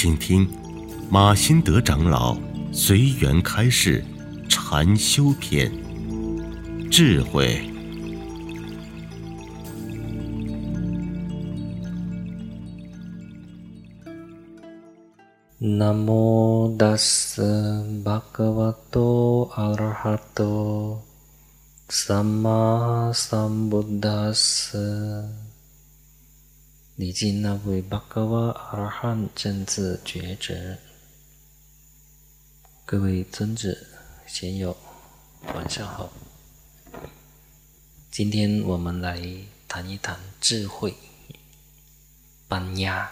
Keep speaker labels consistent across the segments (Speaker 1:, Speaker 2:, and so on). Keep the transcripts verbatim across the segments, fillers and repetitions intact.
Speaker 1: 请听马新德长老随缘开示禅修篇，智慧。
Speaker 2: Namo Tassa Bhagavato Arahato Samma Sambuddhassa。礼敬那位巴嘎瓦阿拉汉正自觉者。各位尊者贤友，晚上好。今天我们来谈一谈智慧班亚。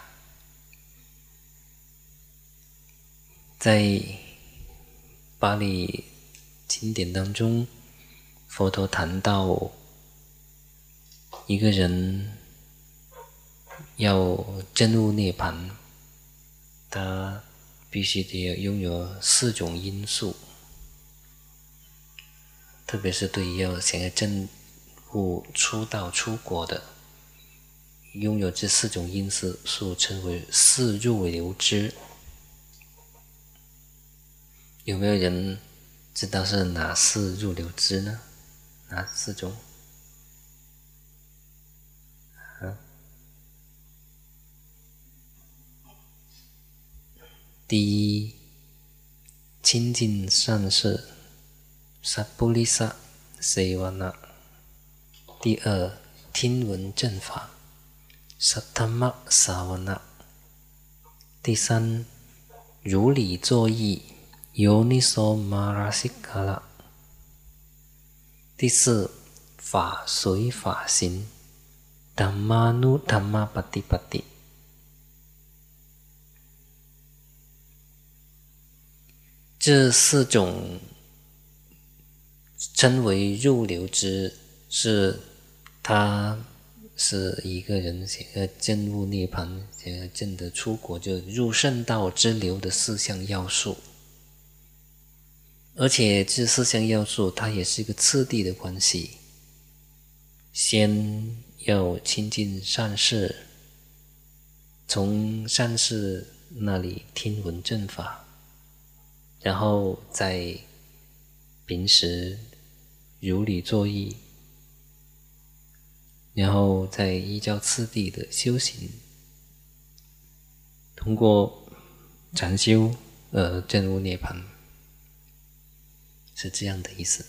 Speaker 2: 在巴利经典当中，佛陀谈到一个人要证悟涅槃，他必须得要拥有四种因素，特别是对于要想要证悟出道出国的，拥有这四种因素称为四入流支。有没有人知道是哪四入流支呢？哪四种？啊？第一，亲近善事，萨布利萨塞瓦那；第二，听闻正法，萨塔玛萨瓦那；第三，如理作意，尤尼梭马拉西卡拉；第四，法随法行，达玛努达玛巴蒂巴蒂。这四种称为入流支，是他是一个人想要证悟涅槃，想要证得出国，就入圣道之流的四项要素。而且这四项要素它也是一个次第的关系，先要亲近善事，从善事那里听闻正法，然后再平时如理作意，然后再依照次第的修行，通过禅修而证悟涅槃，是这样的意思。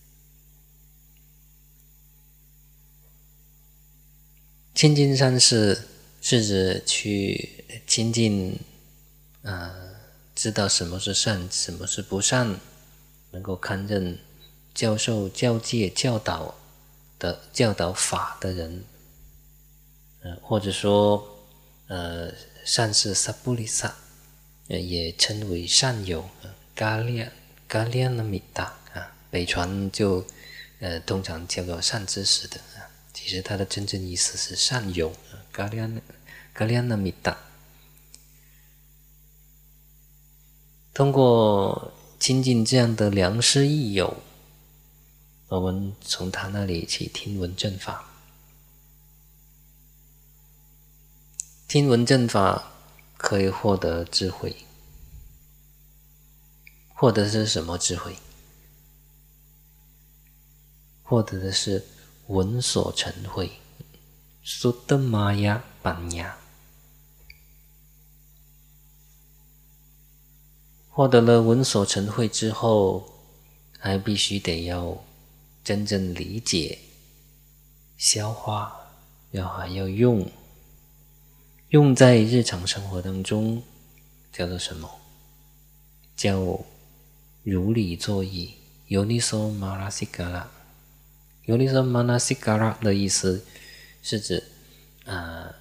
Speaker 2: 亲近善事是指去亲近呃知道什么是善，什么是不善，能够堪任教授、教诫、教导的教导法的人，呃，或者说，呃，善是萨布利萨，呃，也称为善友，嘎列嘎列那米达啊，北传就呃通常叫做善知识的啊，其实它的真正意思是善友，嘎列嘎列那米达。通过亲近这样的良师益友，我们从他那里去听闻正法。听闻正法可以获得智慧，获得的是什么智慧？获得的是闻所成慧，苏德玛雅班亚。获得了闻所成慧之后，还必须得要真正理解、消化，要还要用，用在日常生活当中，叫做什么？叫如理作意，尤尼梭马拉西嘎拉。尤尼梭马拉西嘎拉的意思是指，呃，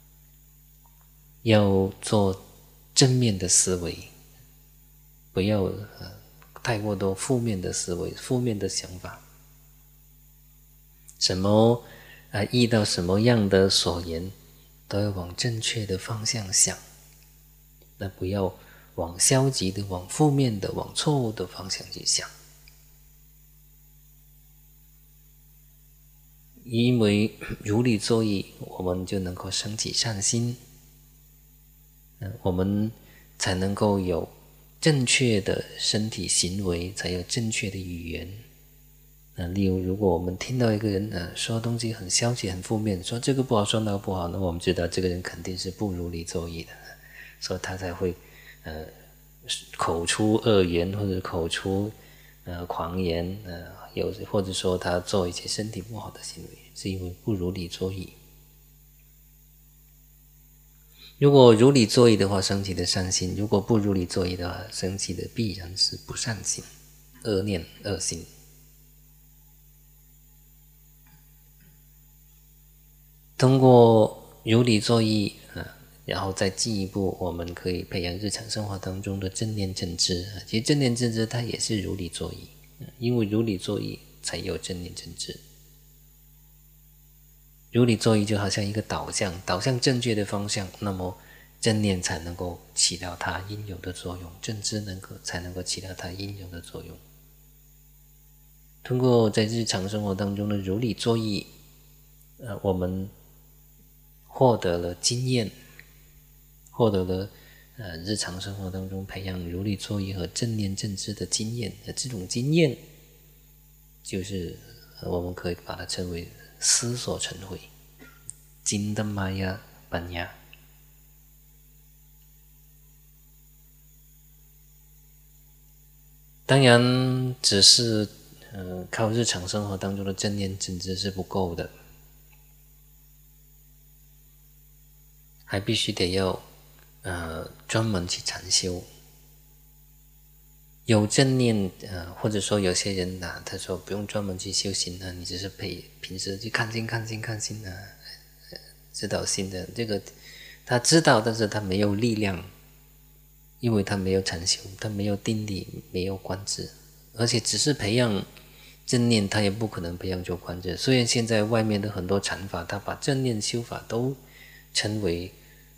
Speaker 2: 要做正面的思维。不要、呃、太过多负面的思维、负面的想法。什么、呃、遇到什么样的所言，都要往正确的方向想，那不要往消极的、往负面的、往错误的方向去想。因为如理作意，我们就能够升起善心。呃、我们才能够有正确的身体行为，才有正确的语言。呃、例如如果我们听到一个人、呃、说东西很消极很负面，说这个不好说那个不好，那我们知道这个人肯定是不如理作意的，所以他才会呃口出恶言，或者口出呃狂言，呃有或者说他做一些身体不好的行为，是因为不如理作意。如果如理作意的话，升起的善心；如果不如理作意的话，升起的必然是不善心、恶念、恶心。通过如理作意、呃、然后再进一步，我们可以培养日常生活当中的正念正知。其实正念正知它也是如理作意，因为如理作意才有正念正知。如理作意就好像一个导向，导向正确的方向，那么正念才能够起到它应有的作用，正知能够才能够起到它应有的作用。通过在日常生活当中的如理作意，呃，我们获得了经验，获得了呃日常生活当中培养如理作意和正念正知的经验。呃、这种经验就是、呃、我们可以把它称为思所成慧，金的玛雅班雅。当然只是呃靠日常生活当中的正念正知是不够的，还必须得要呃专门去禅修。有正念呃或者说有些人啊，他说不用专门去修行啊，你只是陪平时去看心看心看心啊，知道心的这个他知道，但是他没有力量，因为他没有禅修，他没有定力，没有观智，而且只是培养正念，他也不可能培养出观智。虽然现在外面的很多禅法，他把正念修法都称为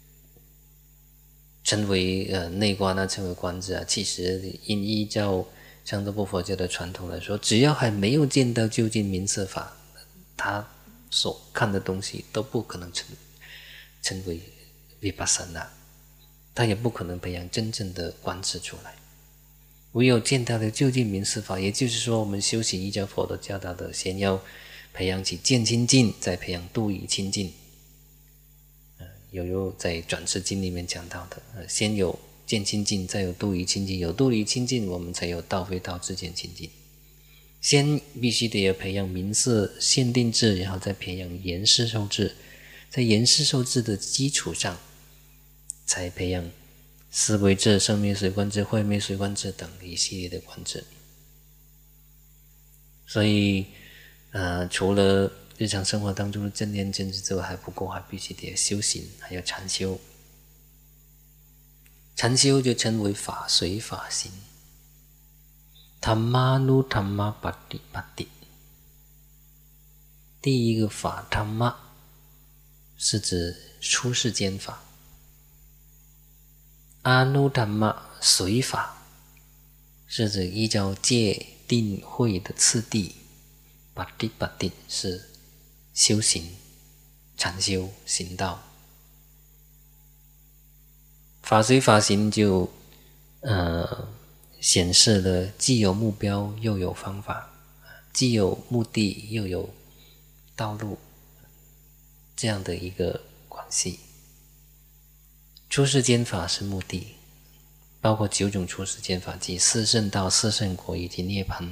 Speaker 2: 称为呃内观啊，称为观智啊，其实因依照上座部佛教的传统来说，只要还没有见到究竟明色法，他所看的东西都不可能称称为 vipassana， 他也不可能培养真正的观智出来。唯有见到了究竟明色法，也就是说我们修行依照佛陀教导的，先要培养起见清净，再培养度以清净。有有在转世经里面讲到的，呃、先有见清净，再有度以清净，有度以清净，我们才有道非道智见清净。先必须得要培养明色限定智，然后再培养言思受智，在言思受智的基础上，才培养思维智、生灭随观智、慧灭随观智等一系列的观智。所以呃，除了日常生活当中的正念正知之外还不够，还必须得修行，还要禅修。禅修就称为法随法行， Dhamma Dhamma Patipatti。 第一个法 Dhamma 是指出世间法， Anudhamma 随法是指依照戒定慧的次第， Patipatti 是修行禅修行道。法随法行就呃显示了既有目标又有方法，既有目的又有道路，这样的一个关系。出世间法是目的，包括九种出世间法，即四圣道、四圣果以及涅槃。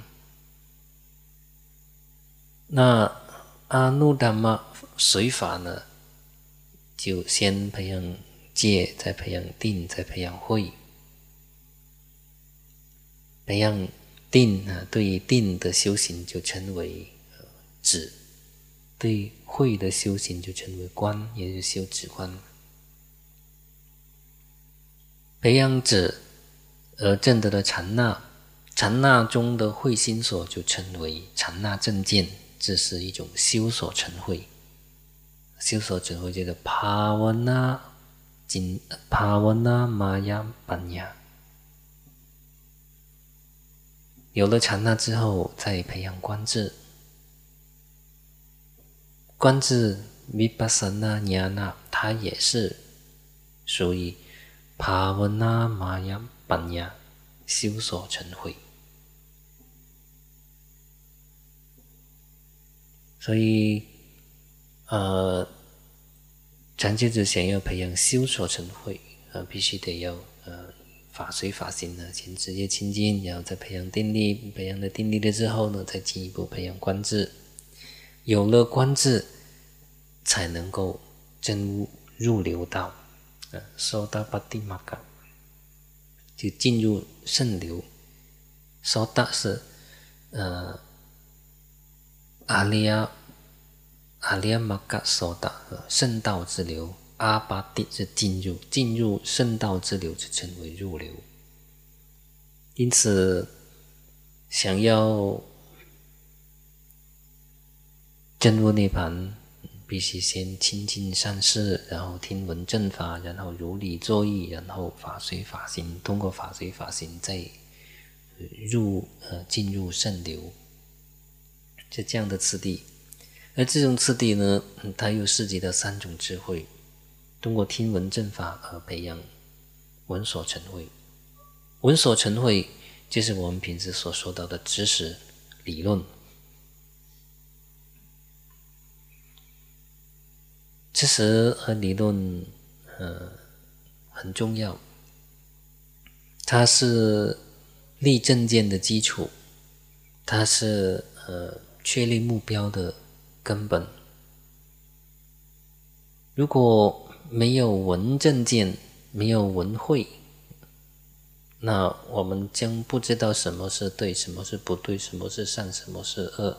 Speaker 2: 那阿努达玛随法呢，就先培养戒，再培养定，再培养慧。培养定啊，对于定的修行就称为止，对慧的修行就称为观，也就是修止观。培养止而证得的禅那，禅那中的慧心所就称为禅那正见，这是一种修所成慧。修所成慧叫做 Pāvana Pāvana Maya Panya。 有了禅那之后，再培养观智。观智 Vipassana Jnana 它也是属于 Pavana Maya Panya 修所成慧。所以呃禅修者想要培养修所成慧，呃必须得要呃法随法行呢，先直接亲近，然后再培养定力，培养了定力了之后呢，再进一步培养观智，有了观智才能够真悟入流道，呃Sotapatimagga 就进入圣流。Sota 是呃阿利亚阿利亚玛嘎索达圣道之流，阿巴蒂是进入进入圣道之流，就称为入流。因此，想要真悟涅槃，必须先亲近善事，然后听闻正法，然后如理作意，然后法随法行，通过法随法行再入呃进入圣流，就这样的次第。而这种次第呢，它又涉及到三种智慧，通过听闻正法而培养闻所成慧。闻所成慧就是我们平时所说到的知识理论。知识和理论呃很重要，它是立正见的基础，它是呃确立目标的根本。如果没有闻正见，没有闻慧，那我们将不知道什么是对，什么是不对，什么是善，什么是恶。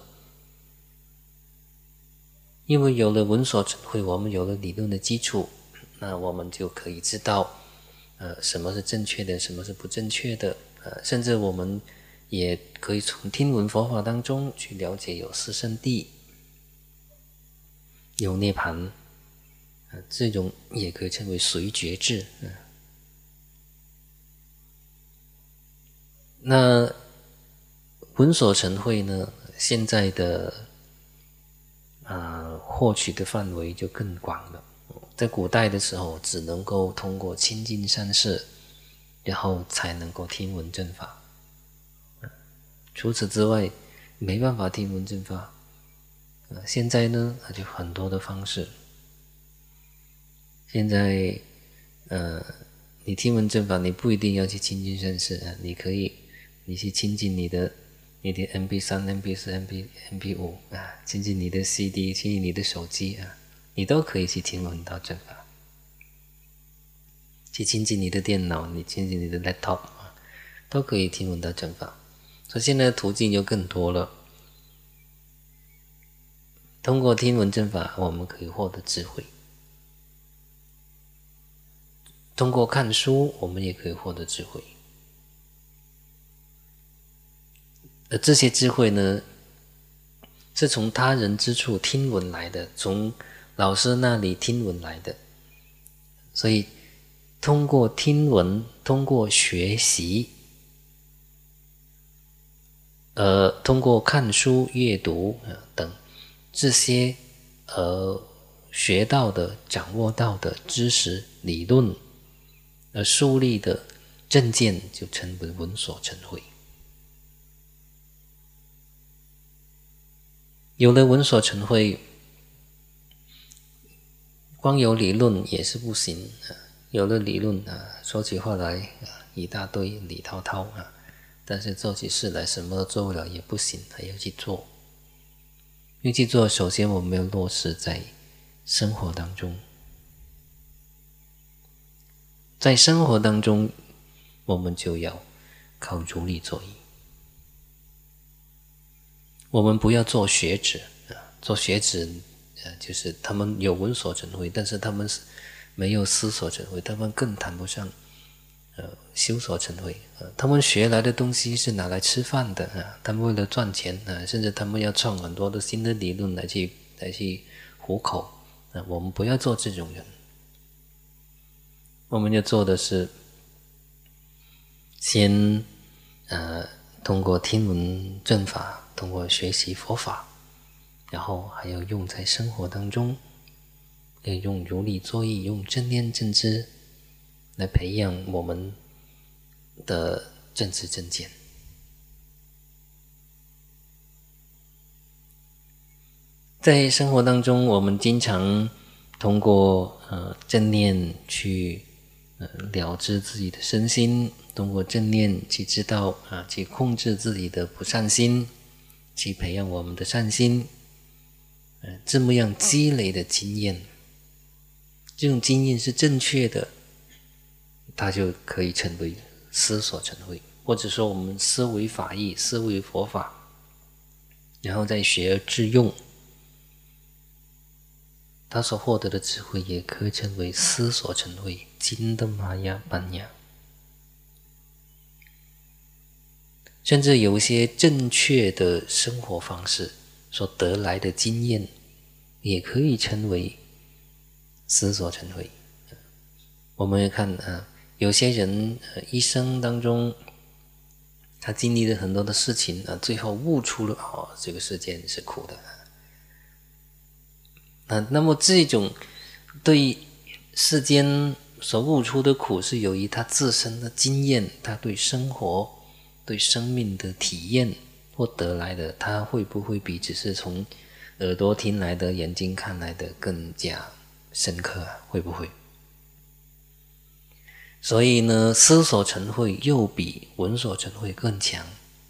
Speaker 2: 因为有了闻所成慧，我们有了理论的基础，那我们就可以知道呃什么是正确的，什么是不正确的，呃甚至我们也可以从听闻佛法当中去了解有四圣谛，有涅槃，呃这种也可以称为随觉智。呃那闻所成慧呢，现在的呃获取的范围就更广了。在古代的时候，只能够通过亲近善事，然后才能够听闻正法。除此之外，没办法听闻正法。呃、现在呢，就很多的方式。现在，呃，你听闻正法，你不一定要去亲近善事啊，你可以，你去亲近你的。你的 M P 三、M P 四、M P、M P 五 啊，亲近你的 C D， 亲近你的手机啊，你都可以去听闻到正法。去亲近你的电脑，你亲近你的 laptop 啊，都可以听闻到正法。所以现在的途径就更多了。通过听闻正法，我们可以获得智慧；通过看书，我们也可以获得智慧。而这些智慧呢，是从他人之处听闻来的，从老师那里听闻来的。所以通过听闻，通过学习，呃，通过看书、阅读、呃、等这些呃学到的、掌握到的知识、理论，而树立的正见，就称为闻所成慧。有了闻所成慧，光有理论也是不行。有了理论啊，说起话来啊一大堆理滔滔啊，但是做起事来什么都做不了也不行，还要去做。要去做，首先我们要落实在生活当中。在生活当中，我们就要靠如理作意。我们不要做学者啊，做学者呃，就是他们有闻所成慧，但是他们没有思所成慧，他们更谈不上呃修所成慧。呃，他们学来的东西是拿来吃饭的啊，他们为了赚钱啊，甚至他们要创很多的新的理论来去来去糊口啊。我们不要做这种人，我们要做的是先呃通过听闻正法，通过学习佛法，然后还要用在生活当中，要用如理作意，用正念正知来培养我们的正知正见。在生活当中，我们经常通过呃正念去呃了知自己的身心，通过正念去知道啊，去控制自己的不善心，去培养我们的善心。呃，这么样积累的经验，这种经验是正确的，它就可以成为思所成慧，或者说我们思维法义，思维佛法，然后再学而致用，他所获得的智慧也可以称为思所成慧，金的玛雅班雅。甚至有一些正确的生活方式所得来的经验，也可以称为思所成慧。我们会看啊，有些人、呃、一生当中，他经历了很多的事情啊，最后悟出了哦，这个世界是苦的。啊，那么这种对世间所悟出的苦，是由于他自身的经验，他对生活、对生命的体验或得来的，他会不会比只是从耳朵听来的、眼睛看来的更加深刻啊？会不会？所以呢，思所成慧又比闻所成慧更强。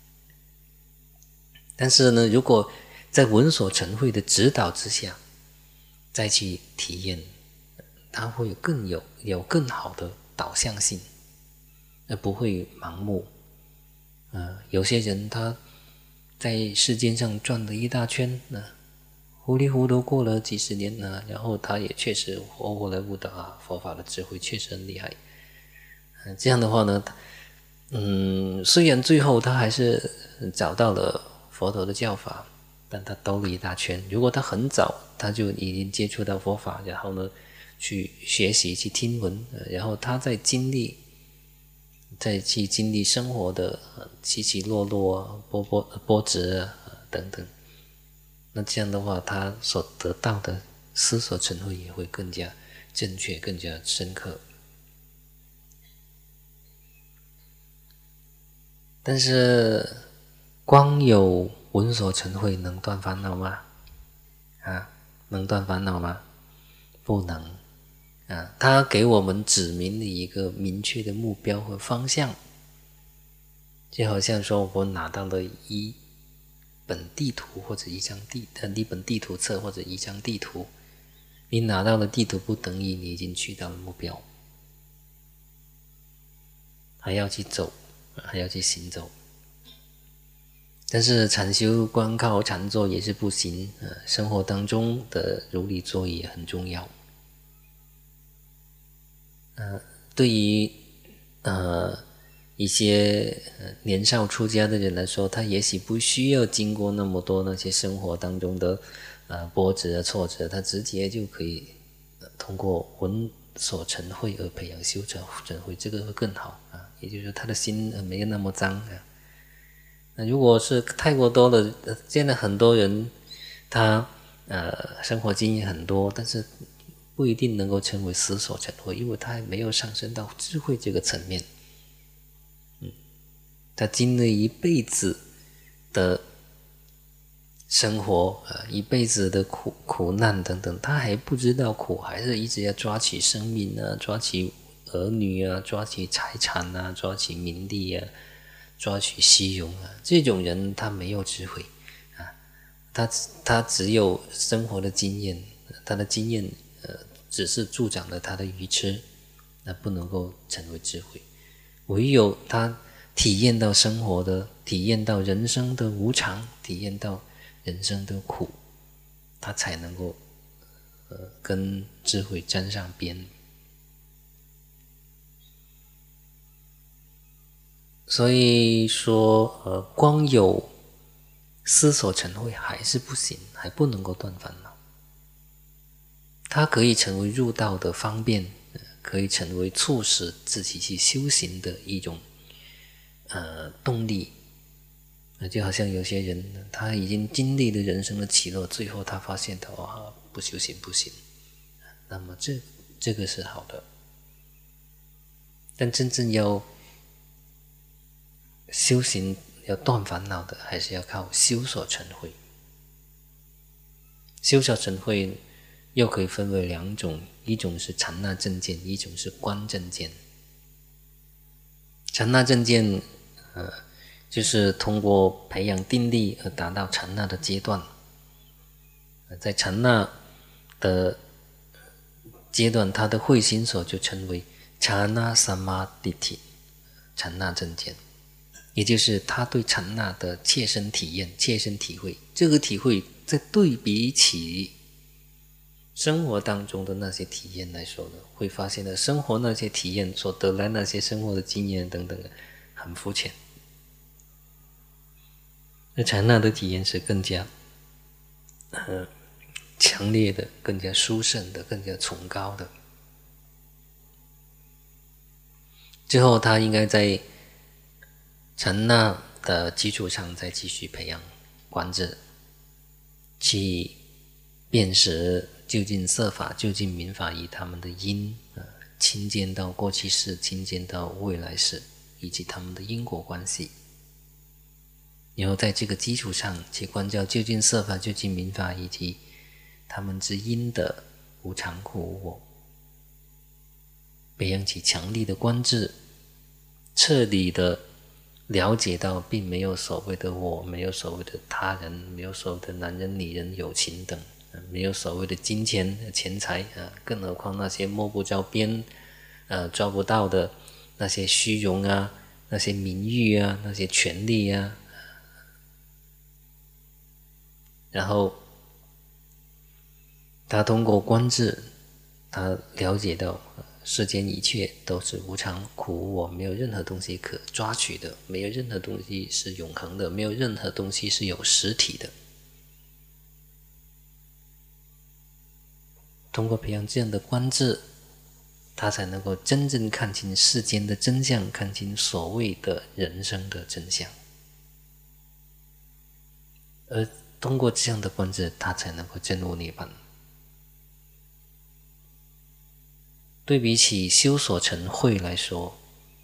Speaker 2: 但是呢，如果在闻所成慧的指导之下，再去体验，它会更有有更好的导向性，而不会盲目。呃，有些人他在世间上转了一大圈，呃、糊里糊涂过了几十年呢，然后他也确实活过来悟到啊，佛法的智慧确实很厉害。呃、这样的话呢，嗯，虽然最后他还是找到了佛陀的教法，但他兜了一大圈。如果他很早他就已经接触到佛法，然后呢去学习去听闻，然后他在经历再去经历生活的起起落落、波波波折啊等等，那这样的话他所得到的思所成慧也会更加正确、更加深刻。但是光有闻所成慧能断烦恼吗？啊，能断烦恼吗？不能啊！它给我们指明了一个明确的目标和方向，就好像说我拿到了一本地图或者一张地呃一本地图册或者一张地图，你拿到了地图不等于你已经去到了目标，还要去走，还要去行走。但是禅修光靠禅坐也是不行，呃，生活当中的如理作意也很重要。呃，对于呃一些年少出家的人来说，他也许不需要经过那么多那些生活当中的呃波折挫折，他直接就可以、呃、通过闻所成慧而培养修成慧，这个会更好啊。也就是说，他的心没有那么脏啊。那如果是太过多的，现在很多人他呃生活经验很多，但是不一定能够成为思所成慧，因为他还没有上升到智慧这个层面。嗯，他经历一辈子的生活，呃，一辈子的苦苦难等等，他还不知道苦，还是一直要抓起生命啊，抓起儿女啊，抓起财产啊，抓起名利啊，抓取虚荣啊，这种人他没有智慧啊，他他只有生活的经验，他的经验呃只是助长了他的愚痴，那不能够成为智慧。唯有他体验到生活的，体验到人生的无常，体验到人生的苦，他才能够呃跟智慧沾上边。所以说，呃，光有思所成慧还是不行，还不能够断烦恼。它可以成为入道的方便，可以成为促使自己去修行的一种呃动力。就好像有些人，他已经经历了人生的起落，最后他发现到啊，不修行不行，那么这这个是好的。 但真正要修行要断烦恼的，还是要靠修所成慧。修所成慧又可以分为两种，一种是禅那正见，一种是观正见。禅那正见，呃，就是通过培养定力而达到禅那的阶段。在禅那的阶段，他的慧心所就称为禅那三摩地体，禅那正见，也就是他对禅那的切身体验、切身体会。这个体会在对比起生活当中的那些体验来说呢，会发现的生活那些体验所得来那些生活的经验等等，很肤浅。那禅那的体验是更加呃强烈的、更加殊胜的、更加崇高的。之后他应该在禅那的基础上再继续培养观智，去辨识究竟色法、究竟民法以他们的因，呃，亲见到过去世、亲见到未来世，以及他们的因果关系。然后在这个基础上去观照究竟色法、究竟民法以及他们之因的无常苦无我，培养起强力的观智，彻底的了解到并没有所谓的我，没有所谓的他人，没有所谓的男人、女人、友情等，没有所谓的金钱、钱财，更何况那些摸不着边、呃抓不到的那些虚荣啊、那些名誉啊、那些权利啊。然后他通过观智，他了解到世间一切都是无常苦无我，没有任何东西可抓取的，没有任何东西是永恒的，没有任何东西是有实体的。通过培养这样的观智，他才能够真正看清世间的真相，看清所谓的人生的真相。而通过这样的观智，他才能够证悟涅槃。对比起修所成慧来说，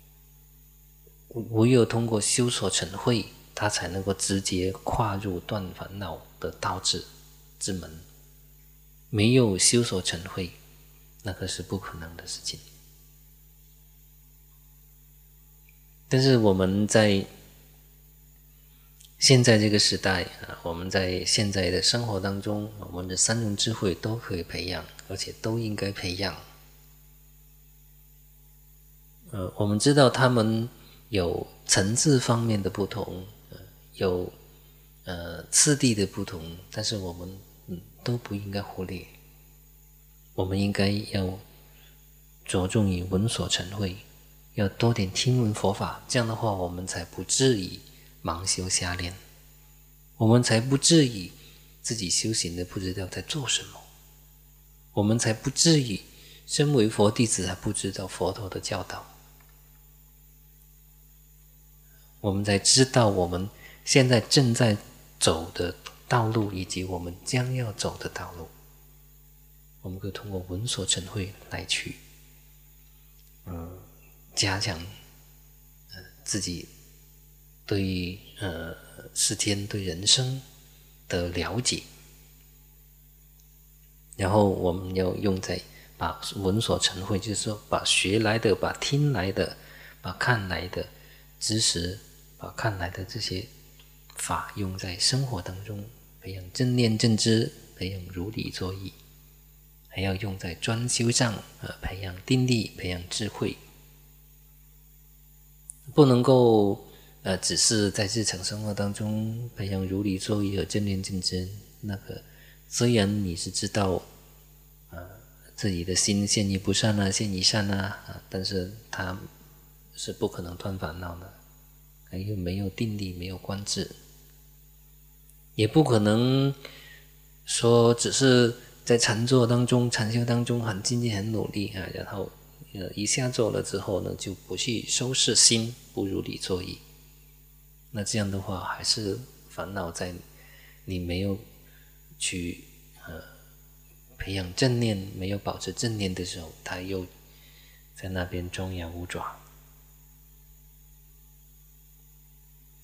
Speaker 2: 唯有通过修所成慧，他才能够直接跨入断烦恼的道之之门。没有修所成慧，那个是不可能的事情。但是我们在现在这个时代，我们在现在的生活当中，我们的三种智慧都可以培养，而且都应该培养。呃，我们知道他们有层次方面的不同，呃、有呃次第的不同，但是我们、嗯、都不应该忽略。我们应该要着重于闻所成慧，要多点听闻佛法，这样的话我们才不至于盲修瞎练，我们才不至于自己修行的不知道在做什么，我们才不至于身为佛弟子还不知道佛陀的教导，我们才知道我们现在正在走的道路以及我们将要走的道路。我们可以通过闻所成慧来去呃加强呃自己对呃世间对人生的了解，然后我们要用在把闻所成慧，就是说把学来的、把听来的、把看来的知识、把看来的这些法用在生活当中，培养正念正知，培养如理作意，还要用在专修上，呃，培养定力，培养智慧，不能够呃，只是在日常生活当中培养如理作意和正念正知。那个虽然你是知道，呃，自己的心现于不善啊，现于善啊，啊但是它是不可能断烦恼的，还有没有定力，没有观智，也不可能说只是在禅坐当中、禅修当中很精进、很努力啊，然后呃一下做了之后呢，就不去收拾心，不如理作意。那这样的话，还是烦恼在你没有去呃培养正念，没有保持正念的时候，它又在那边张牙舞爪。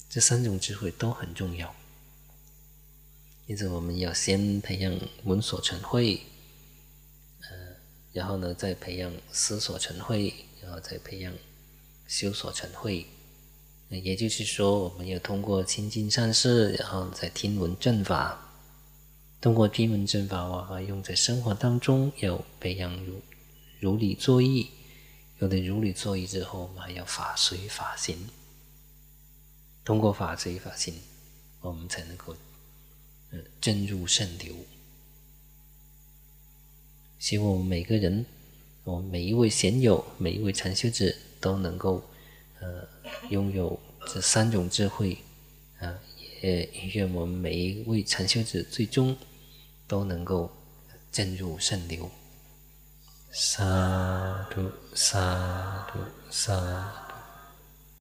Speaker 2: 这三种智慧都很重要。因此我们要先培养闻所成慧，呃，然后呢再培养思所成慧，然后再培养修所成慧。也就是说，我们要通过亲近善事，然后再听闻正法。通过听闻正法，我们用在生活当中，要培养如如理作意。有了如理作意之后，我们还要法随法行。通过法随法行，我们才能够呃证入圣流。希望我们每个人，我们每一位贤友，每一位禅修者都能够呃拥有这三种智慧啊，也愿我们每一位禅修者最终都能够证入圣流。萨埵萨埵萨